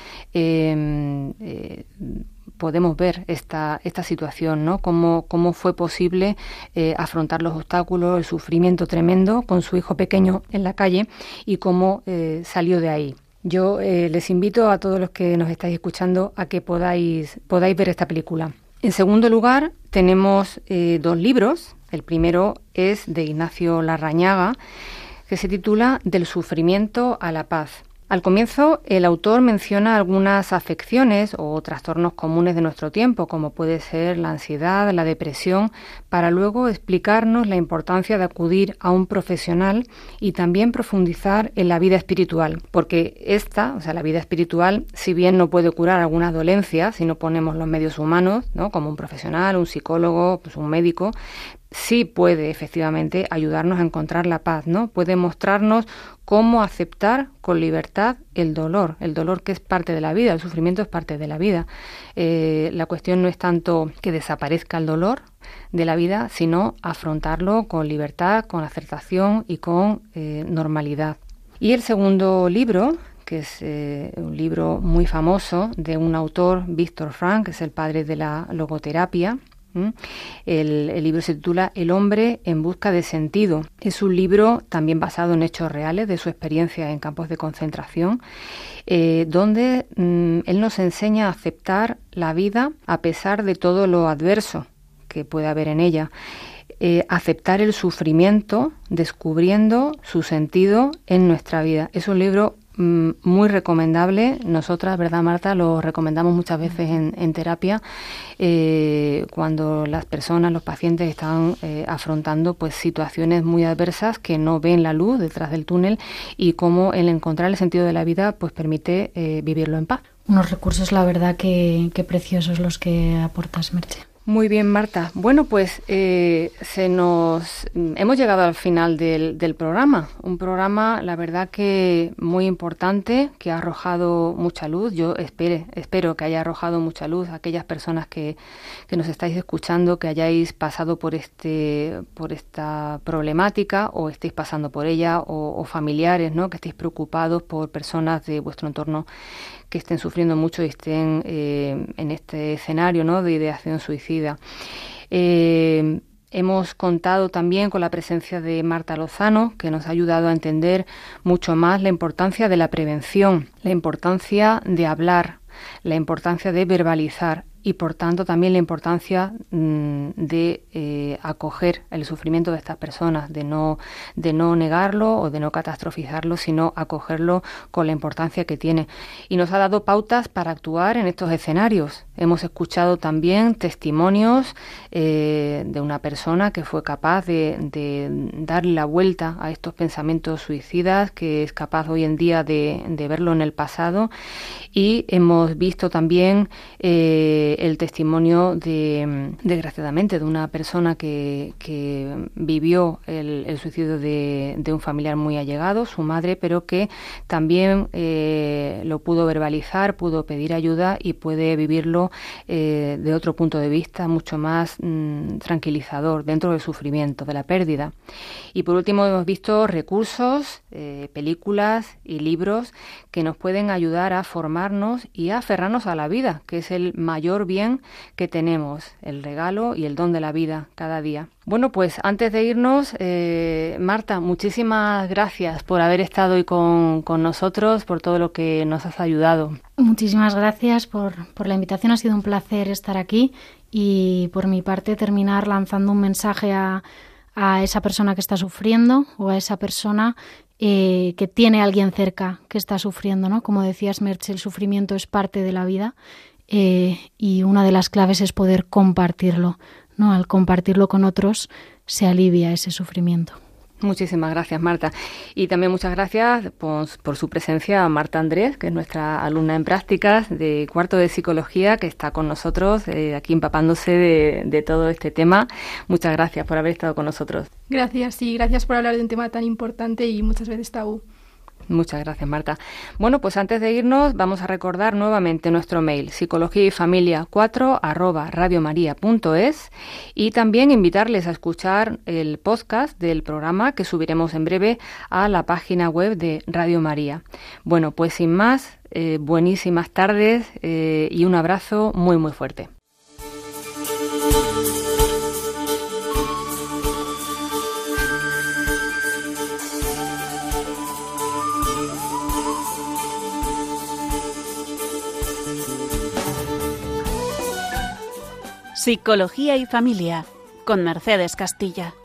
podemos ver esta situación, ¿no? Cómo fue posible afrontar los obstáculos, el sufrimiento tremendo con su hijo pequeño en la calle y cómo salió de ahí. Yo les invito a todos los que nos estáis escuchando a que podáis ver esta película. En segundo lugar, tenemos 2 libros. El primero es de Ignacio Larrañaga, que se titula Del sufrimiento a la paz. Al comienzo, el autor menciona algunas afecciones o trastornos comunes de nuestro tiempo, como puede ser la ansiedad, la depresión, para luego explicarnos la importancia de acudir a un profesional y también profundizar en la vida espiritual, porque la vida espiritual, si bien no puede curar algunas dolencias si no ponemos los medios humanos, ¿no?, como un profesional, un psicólogo, pues un médico, sí puede efectivamente ayudarnos a encontrar la paz, ¿no? Puede mostrarnos cómo aceptar con libertad el dolor que es parte de la vida, el sufrimiento es parte de la vida. La cuestión no es tanto que desaparezca el dolor de la vida, sino afrontarlo con libertad, con aceptación y con normalidad. Y el segundo libro, que es un libro muy famoso de un autor, Viktor Frankl, que es el padre de la logoterapia. El libro se titula El hombre en busca de sentido. Es un libro también basado en hechos reales de su experiencia en campos de concentración, donde él nos enseña a aceptar la vida a pesar de todo lo adverso que puede haber en ella. Aceptar el sufrimiento, descubriendo su sentido en nuestra vida. Es un libro muy recomendable. Nosotras, ¿verdad, Marta?, lo recomendamos muchas veces en terapia cuando las personas, los pacientes están afrontando pues situaciones muy adversas que no ven la luz detrás del túnel, y cómo el encontrar el sentido de la vida pues permite vivirlo en paz. Unos recursos, la verdad, que preciosos los que aportas, Merche. Muy bien, Marta. Bueno, pues hemos llegado al final del programa. Un programa, la verdad, que muy importante, que ha arrojado mucha luz. Yo espero que haya arrojado mucha luz a aquellas personas que nos estáis escuchando, que hayáis pasado por esta problemática, o estéis pasando por ella, o familiares, ¿no?, que estéis preocupados por personas de vuestro entorno que estén sufriendo mucho y estén en este escenario, ¿no?, de ideación suicida. Hemos contado también con la presencia de Marta Lozano, que nos ha ayudado a entender mucho más la importancia de la prevención, la importancia de hablar, la importancia de verbalizar, y por tanto también la importancia de acoger el sufrimiento de estas personas, de no negarlo o de no catastrofizarlo, sino acogerlo con la importancia que tiene. Y nos ha dado pautas para actuar en estos escenarios. Hemos escuchado también testimonios de una persona que fue capaz de darle la vuelta a estos pensamientos suicidas, que es capaz hoy en día de verlo en el pasado, y hemos visto también el testimonio desgraciadamente, de una persona que vivió el suicidio de un familiar muy allegado, su madre, pero que también lo pudo verbalizar, pudo pedir ayuda y puede vivirlo de otro punto de vista mucho más tranquilizador, dentro del sufrimiento, de la pérdida. Y por último hemos visto recursos, películas y libros que nos pueden ayudar a formarnos y a aferrarnos a la vida, que es el mayor bien que tenemos, el regalo y el don de la vida cada día. Bueno, pues antes de irnos, Marta, muchísimas gracias por haber estado hoy con nosotros, por todo lo que nos has ayudado. Muchísimas gracias por la invitación, ha sido un placer estar aquí, y por mi parte terminar lanzando un mensaje a esa persona que está sufriendo, o a esa persona que tiene a alguien cerca que está sufriendo, ¿no? Como decías, Merche, el sufrimiento es parte de la vida, y una de las claves es poder compartirlo, ¿no? Al compartirlo con otros se alivia ese sufrimiento. Muchísimas gracias, Marta. Y también muchas gracias por su presencia a Marta Andrés, que es nuestra alumna en prácticas de cuarto de psicología, que está con nosotros aquí empapándose de todo este tema. Muchas gracias por haber estado con nosotros. Gracias, y gracias por hablar de un tema tan importante y muchas veces tabú. Muchas gracias, Marta. Bueno, pues antes de irnos vamos a recordar nuevamente nuestro mail, psicologiayfamilia4@radiomaria.es, y también invitarles a escuchar el podcast del programa que subiremos en breve a la página web de Radio María. Bueno, pues sin más, buenísimas tardes y un abrazo muy muy fuerte. Psicología y Familia, con Mercedes Castilla.